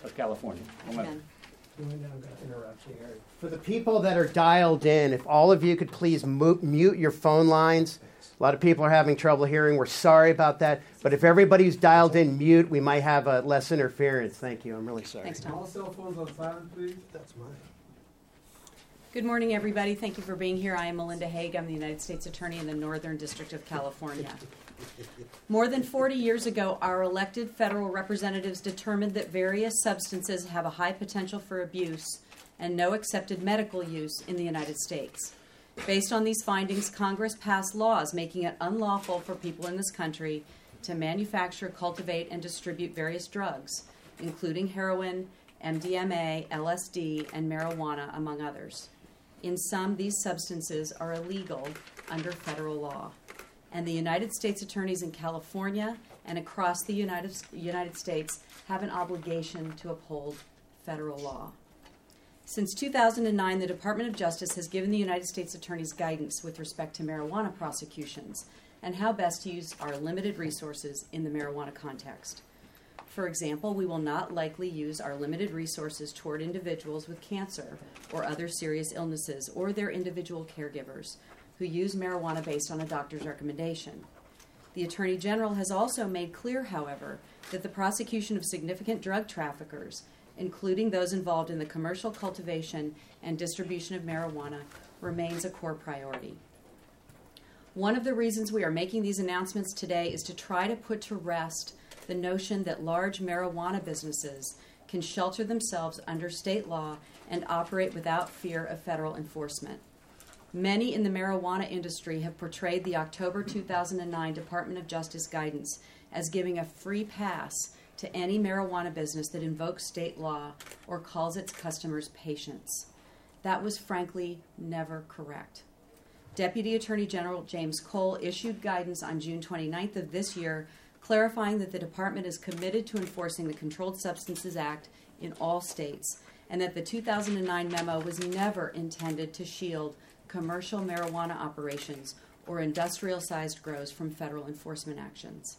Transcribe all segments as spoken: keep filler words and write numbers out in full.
of California. Amen. I'm going to interrupt you here. For the people that are dialed in, if all of you could please mute, mute your phone lines. A lot of people are having trouble hearing. We're sorry about that. But if everybody's dialed in mute, we might have uh, less interference. Thank you. I'm really sorry. Thanks, Tom. All cell phones on silent, please. That's mine. Good morning, everybody. Thank you for being here. I am Melinda Haig. I'm the United States Attorney in the Northern District of California. More than forty years ago, our elected federal representatives determined that various substances have a high potential for abuse and no accepted medical use in the United States. Based on these findings, Congress passed laws making it unlawful for people in this country to manufacture, cultivate, and distribute various drugs, including heroin, M D M A, L S D, and marijuana, among others. In sum, these substances are illegal under federal law, and the United States attorneys in California and across the United, United States have an obligation to uphold federal law. Since two thousand nine, the Department of Justice has given the United States attorneys guidance with respect to marijuana prosecutions and how best to use our limited resources in the marijuana context. For example, we will not likely use our limited resources toward individuals with cancer or other serious illnesses or their individual caregivers who use marijuana based on a doctor's recommendation. The Attorney General has also made clear, however, that the prosecution of significant drug traffickers, including those involved in the commercial cultivation and distribution of marijuana, remains a core priority. One of the reasons we are making these announcements today is to try to put to rest the notion that large marijuana businesses can shelter themselves under state law and operate without fear of federal enforcement. Many in the marijuana industry have portrayed the October two thousand nine Department of Justice guidance as giving a free pass to any marijuana business that invokes state law or calls its customers patients. That was frankly never correct. Deputy Attorney General James Cole issued guidance on June twenty-ninth of this year, clarifying that the department is committed to enforcing the Controlled Substances Act in all states, and that the two thousand nine memo was never intended to shield commercial marijuana operations or industrial-sized grows from federal enforcement actions.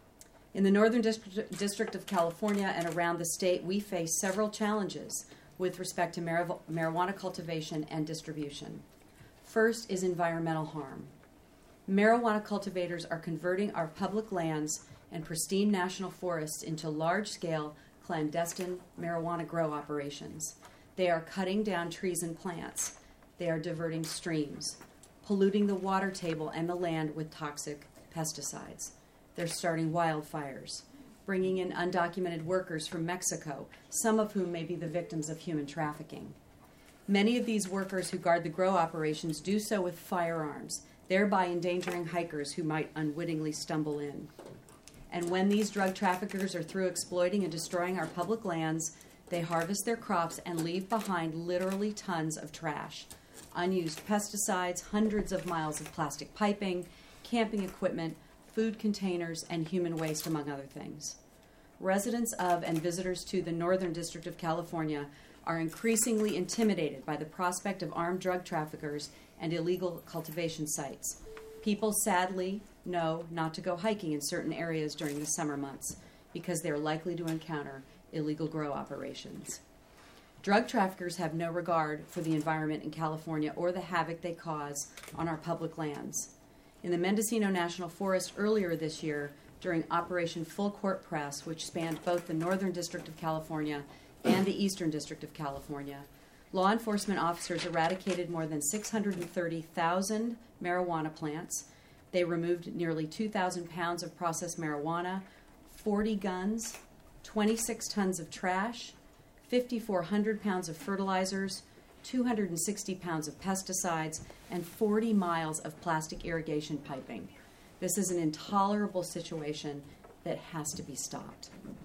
In the Northern District of California and around the state, we face several challenges with respect to mar- marijuana cultivation and distribution. First is environmental harm. Marijuana cultivators are converting our public lands and pristine national forests into large-scale, clandestine marijuana grow operations. They are cutting down trees and plants. They are diverting streams, polluting the water table and the land with toxic pesticides. They're starting wildfires, bringing in undocumented workers from Mexico, some of whom may be the victims of human trafficking. Many of these workers who guard the grow operations do so with firearms, thereby endangering hikers who might unwittingly stumble in. And when these drug traffickers are through exploiting and destroying our public lands, they harvest their crops and leave behind literally tons of trash, unused pesticides, hundreds of miles of plastic piping, camping equipment, food containers, and human waste, among other things. Residents of and visitors to the Northern District of California are increasingly intimidated by the prospect of armed drug traffickers and illegal cultivation sites. People sadly know not to go hiking in certain areas during the summer months because they are likely to encounter illegal grow operations. Drug traffickers have no regard for the environment in California or the havoc they cause on our public lands. In the Mendocino National Forest earlier this year, during Operation Full Court Press, which spanned both the Northern District of California and the Eastern District of California, law enforcement officers eradicated more than six hundred thirty thousand marijuana plants. They removed nearly two thousand pounds of processed marijuana, forty guns, twenty-six tons of trash, five thousand four hundred pounds of fertilizers, two hundred sixty pounds of pesticides, and forty miles of plastic irrigation piping. This is an intolerable situation that has to be stopped.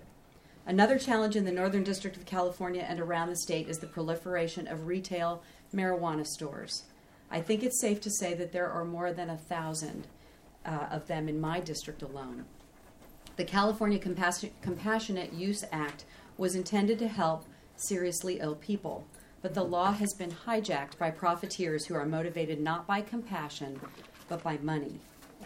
Another challenge in the Northern District of California and around the state is the proliferation of retail marijuana stores. I think it's safe to say that there are more than a thousand uh, of them in my district alone. The California Compas- Compassionate Use Act was intended to help seriously ill people, but the law has been hijacked by profiteers who are motivated not by compassion, but by money.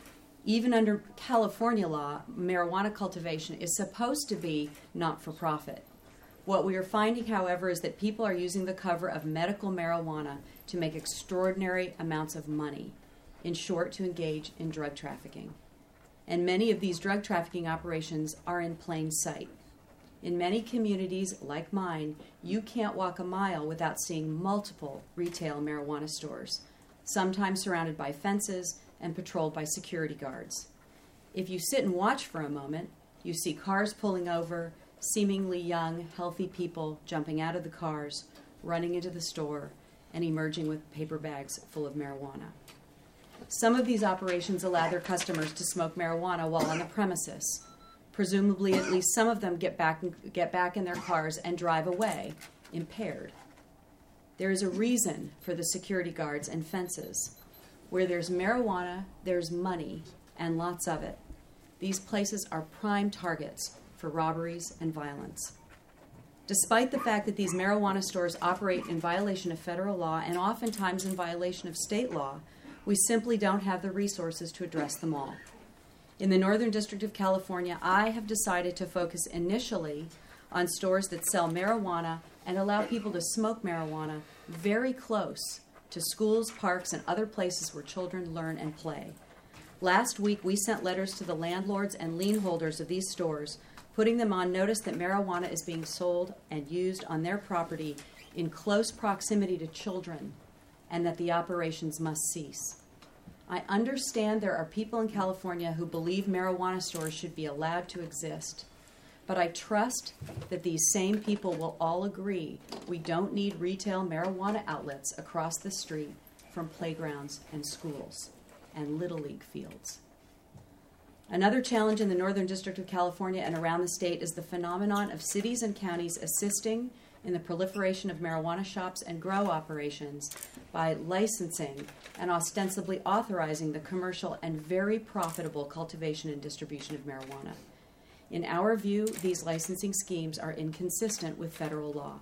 Even under California law, marijuana cultivation is supposed to be not-for-profit. What we are finding, however, is that people are using the cover of medical marijuana to make extraordinary amounts of money, in short, to engage in drug trafficking. And many of these drug trafficking operations are in plain sight. In many communities, like mine, you can't walk a mile without seeing multiple retail marijuana stores, sometimes surrounded by fences and patrolled by security guards. If you sit and watch for a moment, you see cars pulling over, seemingly young, healthy people jumping out of the cars, running into the store, and emerging with paper bags full of marijuana. Some of these operations allow their customers to smoke marijuana while on the premises. Presumably, at least some of them get back, get back in their cars and drive away, impaired. There is a reason for the security guards and fences. Where there's marijuana, there's money, and lots of it. These places are prime targets for robberies and violence. Despite the fact that these marijuana stores operate in violation of federal law and oftentimes in violation of state law, we simply don't have the resources to address them all. In the Northern District of California, I have decided to focus initially on stores that sell marijuana and allow people to smoke marijuana very close to schools, parks, and other places where children learn and play. Last week, we sent letters to the landlords and lien holders of these stores, putting them on notice that marijuana is being sold and used on their property in close proximity to children, and that the operations must cease. I understand there are people in California who believe marijuana stores should be allowed to exist, but I trust that these same people will all agree we don't need retail marijuana outlets across the street from playgrounds and schools and Little League fields. Another challenge in the Northern District of California and around the state is the phenomenon of cities and counties assisting in the proliferation of marijuana shops and grow operations by licensing and ostensibly authorizing the commercial and very profitable cultivation and distribution of marijuana. In our view, these licensing schemes are inconsistent with federal law.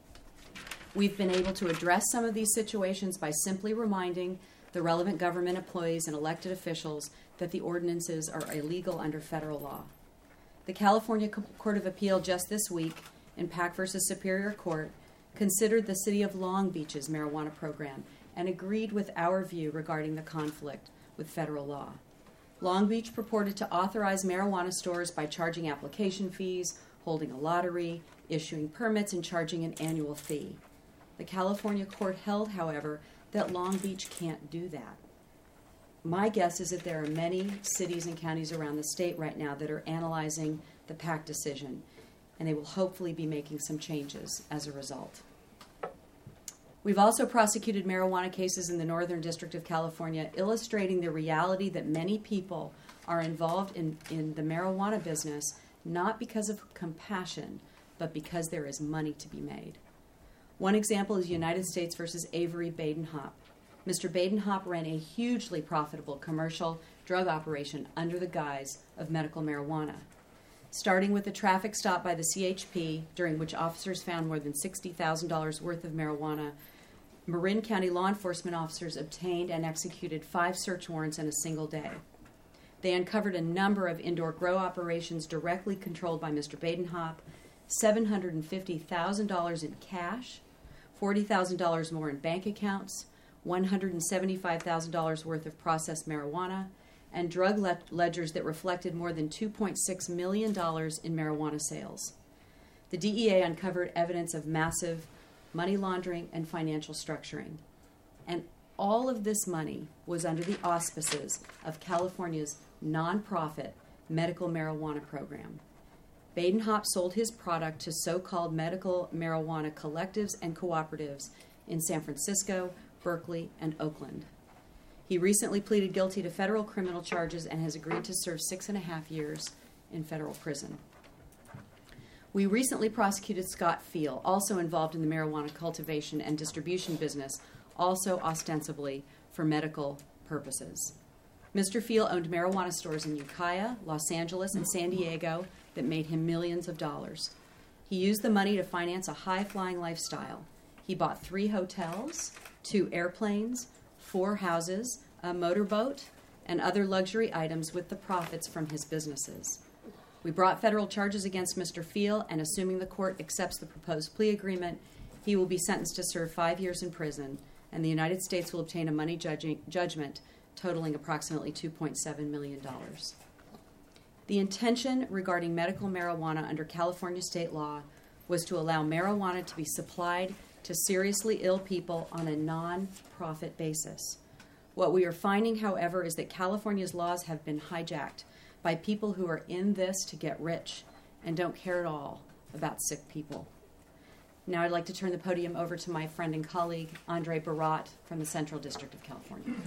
We've been able to address some of these situations by simply reminding the relevant government employees and elected officials that the ordinances are illegal under federal law. The California Court of Appeal just this week, in Pack versus Superior Court, considered the City of Long Beach's marijuana program and agreed with our view regarding the conflict with federal law. Long Beach purported to authorize marijuana stores by charging application fees, holding a lottery, issuing permits, and charging an annual fee. The California court held, however, that Long Beach can't do that. My guess is that there are many cities and counties around the state right now that are analyzing the Pack decision, and they will hopefully be making some changes as a result. We've also prosecuted marijuana cases in the Northern District of California, illustrating the reality that many people are involved in, in the marijuana business not because of compassion, but because there is money to be made. One example is United States versus Avery Badenhop. Mister Badenhop ran a hugely profitable commercial drug operation under the guise of medical marijuana. Starting with a traffic stop by the C H P, during which officers found more than sixty thousand dollars worth of marijuana, Marin County law enforcement officers obtained and executed five search warrants in a single day. They uncovered a number of indoor grow operations directly controlled by Mister Badenhop, seven hundred fifty thousand dollars in cash, forty thousand dollars more in bank accounts, one hundred seventy-five thousand dollars worth of processed marijuana, and drug le- ledgers that reflected more than two point six million dollars in marijuana sales. The D E A uncovered evidence of massive money laundering and financial structuring. And all of this money was under the auspices of California's nonprofit medical marijuana program. Badenhop sold his product to so-called medical marijuana collectives and cooperatives in San Francisco, Berkeley, and Oakland. He recently pleaded guilty to federal criminal charges and has agreed to serve six and a half years in federal prison. We recently prosecuted Scott Feal, also involved in the marijuana cultivation and distribution business, also ostensibly for medical purposes. Mister Feal owned marijuana stores in Ukiah, Los Angeles, and San Diego that made him millions of dollars. He used the money to finance a high-flying lifestyle. He bought three hotels, two airplanes, four houses, a motorboat, and other luxury items with the profits from his businesses. We brought federal charges against Mister Feel, and assuming the court accepts the proposed plea agreement, he will be sentenced to serve five years in prison, and the United States will obtain a money judging, judgment totaling approximately two point seven million dollars. The intention regarding medical marijuana under California state law was to allow marijuana to be supplied to seriously ill people on a non-profit basis. What we are finding, however, is that California's laws have been hijacked by people who are in this to get rich and don't care at all about sick people. Now I'd like to turn the podium over to my friend and colleague, Andre Barat from the Central District of California.